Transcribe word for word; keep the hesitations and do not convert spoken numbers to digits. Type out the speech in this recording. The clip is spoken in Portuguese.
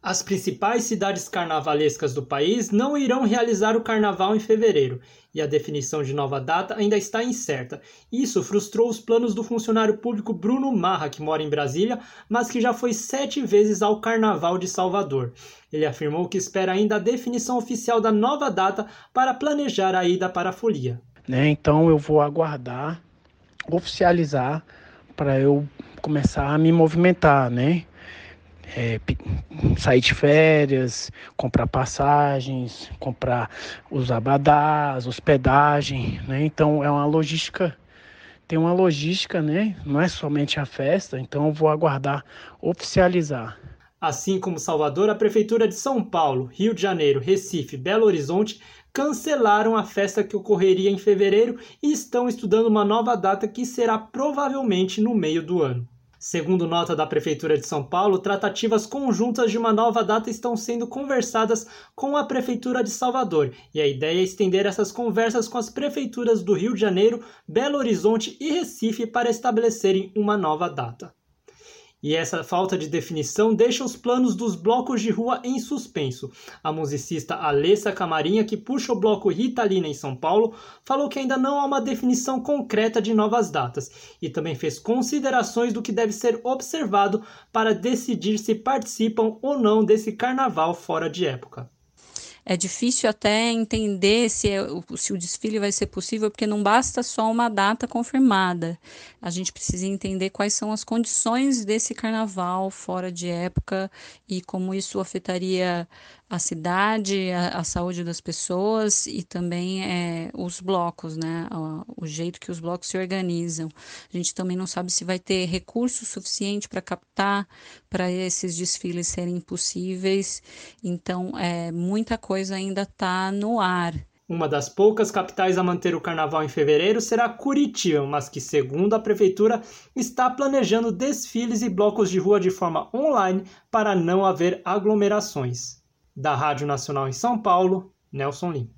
As principais cidades carnavalescas do país não irão realizar o carnaval em fevereiro, e a definição de nova data ainda está incerta. Isso frustrou os planos do funcionário público Bruno Marra, que mora em Brasília, mas que já foi sete vezes ao Carnaval de Salvador. Ele afirmou que espera ainda a definição oficial da nova data para planejar a ida para a folia. Né, então eu vou aguardar oficializar para eu começar a me movimentar, né? É, sair de férias, comprar passagens, comprar os abadás, hospedagem, né? Então é uma logística, tem uma logística, né? Não é somente a festa, então eu vou aguardar oficializar. Assim como Salvador, a Prefeitura de São Paulo, Rio de Janeiro, Recife e Belo Horizonte cancelaram a festa que ocorreria em fevereiro e estão estudando uma nova data que será provavelmente no meio do ano. Segundo nota da Prefeitura de São Paulo, tratativas conjuntas de uma nova data estão sendo conversadas com a Prefeitura de Salvador, e a ideia é estender essas conversas com as prefeituras do Rio de Janeiro, Belo Horizonte e Recife para estabelecerem uma nova data. E essa falta de definição deixa os planos dos blocos de rua em suspenso. A musicista Alessa Camarinha, que puxa o bloco Ritalina em São Paulo, falou que ainda não há uma definição concreta de novas datas e também fez considerações do que deve ser observado para decidir se participam ou não desse carnaval fora de época. É difícil até entender se, é, se o desfile vai ser possível, porque não basta só uma data confirmada. A gente precisa entender quais são as condições desse carnaval fora de época e como isso afetaria a cidade, a, a saúde das pessoas e também é, os blocos, né? O, o jeito que os blocos se organizam. A gente também não sabe se vai ter recurso suficiente para captar para esses desfiles serem possíveis. Então, é, muita coisa ainda está no ar. Uma das poucas capitais a manter o carnaval em fevereiro será Curitiba, mas que, segundo a prefeitura, está planejando desfiles e blocos de rua de forma online para não haver aglomerações. Da Rádio Nacional em São Paulo, Nelson Lim.